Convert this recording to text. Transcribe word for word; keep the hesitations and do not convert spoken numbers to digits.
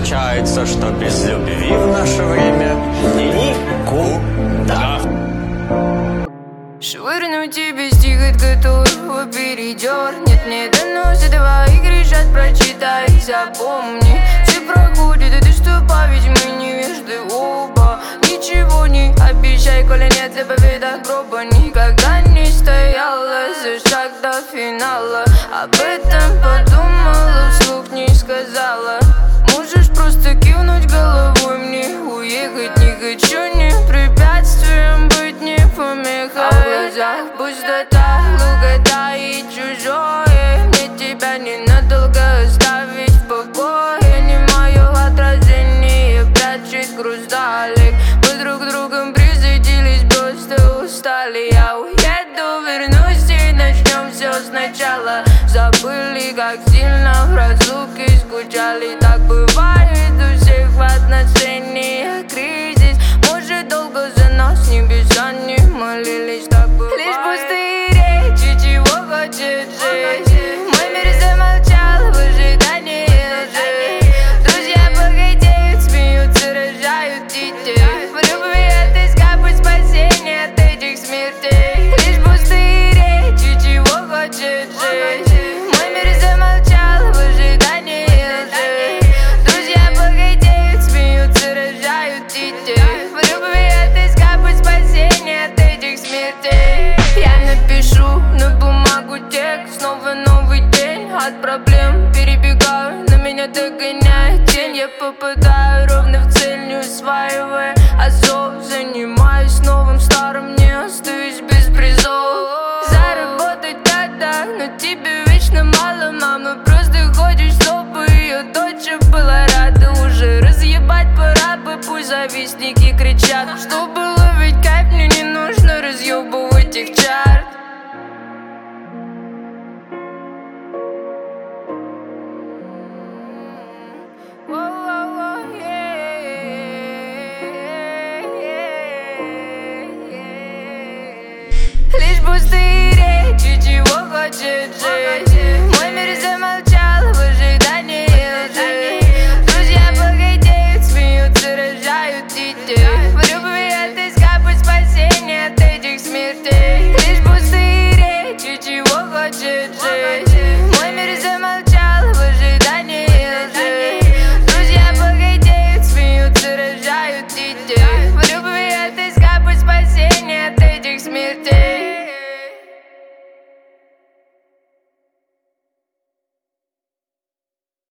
получается, что без любви в наше время никуда. Швырну тебе стих, от которого передернет. Не доносит твои грешат, прочитай, запомни. Все проходит, и ты ступай, ведь мы невежды оба. Ничего не обещай, коли нет для победы проба. Никогда не стояла за шаг до финала. Об этом подумала, вслух не сказала. Можешь просто кивнуть головой мне, уехать не хочу, не препятствием быть, не помехой. А в глазах пустота, лугота и чужое. Мне тебя ненадолго оставить в покое. Не мое отражение прячет груз далек. Мы друг другом присоединились, просто устали. Я уеду, вернусь и начнем все сначала. Забыли, как сильно в разлуке скучали. Так бывает у всех в отношениях кризис. Может, долго за нас небеса не молились. Так бывает. Лишь пустые речи, чего хочет жизнь. Мой мир замолчал в ожидании лжи. Друзья богатеют, смеются, рожают детей. В любви отыскать путь спасения от этих смертей. Лишь пустые речи, чего хочет жизнь. Мой мир замолчал в ожидании лжи. Друзья богатеют, смеются, рожают детей. В любви отыскать путь спасения от этих смертей. Я напишу на бумагу текст. Снова новый день, от проблем перебегаю, на меня догоняет тень. Я попадаю ровно в цель, не усваивая азов. Занимаюсь новым старым, не остаюсь без призов. Заработать да-да, но тебе вечно мало. Мама просто хочет, чтобы ее дочь была рада. Уже разъебать пора бы, пусть завистники кричат, что